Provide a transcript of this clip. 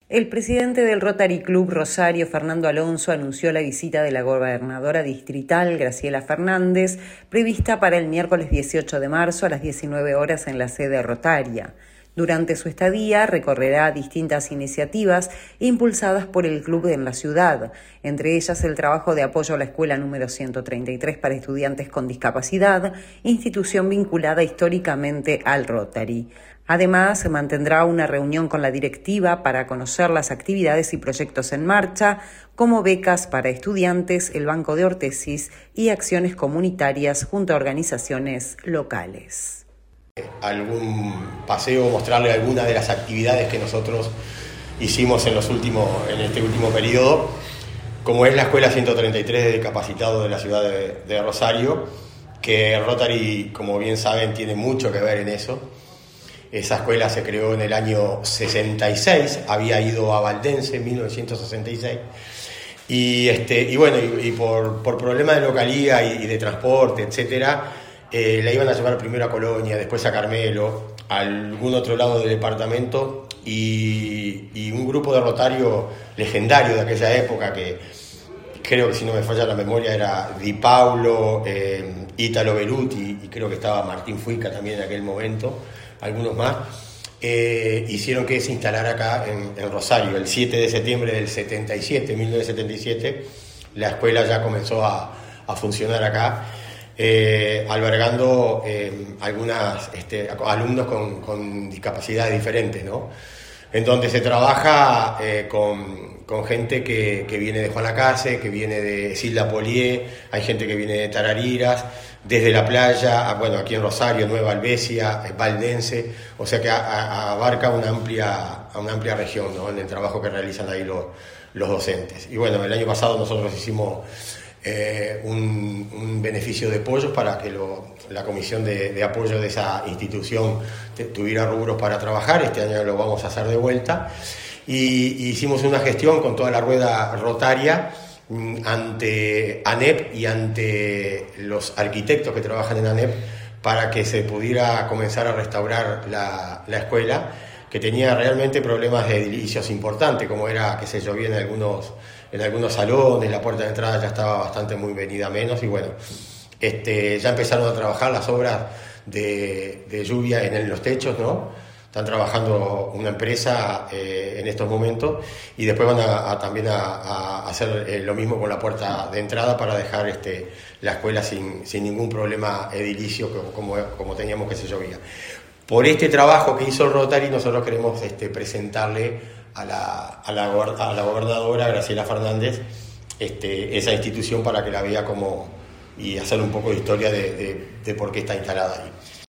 El presidente del Rotary Club Rosario, Fernando Alonso, anunció la visita de la gobernadora distrital, Graciela Fernández, prevista para el miércoles 18 de marzo a las 19 horas en la sede rotaria. Durante su estadía recorrerá distintas iniciativas impulsadas por el club en la ciudad, entre ellas el trabajo de apoyo a la escuela número 133 para estudiantes con discapacidad, institución vinculada históricamente al Rotary. Además, mantendrá una reunión con la directiva para conocer las actividades y proyectos en marcha, como becas para estudiantes, el banco de ortesis y acciones comunitarias junto a organizaciones locales. Algún paseo, mostrarle algunas de las actividades que nosotros hicimos en este último periodo, como es la Escuela 133 de discapacitados de la ciudad de Rosario, que el Rotary, como bien saben, tiene mucho que ver en eso. Esa escuela se creó en el año 66, había ido a Valdense en 1966, y por problemas de localía y de transporte, etcétera, la iban a llevar primero a Colonia, después a Carmelo, a algún otro lado del departamento, y un grupo de Rotario legendario de aquella época, que creo que, si no me falla la memoria, era Di Paulo, Ítalo Beruti, y creo que estaba Martín Fuica también en aquel momento, algunos más, hicieron que se instalara acá en Rosario. El 7 de septiembre del 1977, la escuela ya comenzó a funcionar acá, albergando algunas alumnos con discapacidades diferentes, ¿no? En donde se trabaja con gente que viene de Juan Lacase, que viene de Silda Polié, hay gente que viene de Tarariras, desde la playa, aquí en Rosario, Nueva Albesia, Valdense, o sea que abarca una amplia región, ¿no?, en el trabajo que realizan ahí los docentes. Y bueno, el año pasado nosotros hicimos un beneficio de pollos para que la comisión de apoyo de esa institución tuviera rubros para trabajar. Este año lo vamos a hacer de vuelta, y hicimos una gestión con toda la rueda rotaria ante ANEP y ante los arquitectos que trabajan en ANEP, para que se pudiera comenzar a restaurar la escuela, que tenía realmente problemas de edilicios importantes, como era que se llovía en algunos salones, la puerta de entrada ya estaba bastante muy venida menos, y bueno, ya empezaron a trabajar las obras de lluvia en los techos, ¿no? Están trabajando una empresa en estos momentos, y después van también a hacer lo mismo con la puerta de entrada, para dejar la escuela sin ningún problema edilicio como teníamos que se llovía. Por este trabajo que hizo el Rotary, nosotros queremos presentarle a la gobernadora Graciela Fernández esa institución, para que la vea y hacer un poco de historia de por qué está instalada ahí.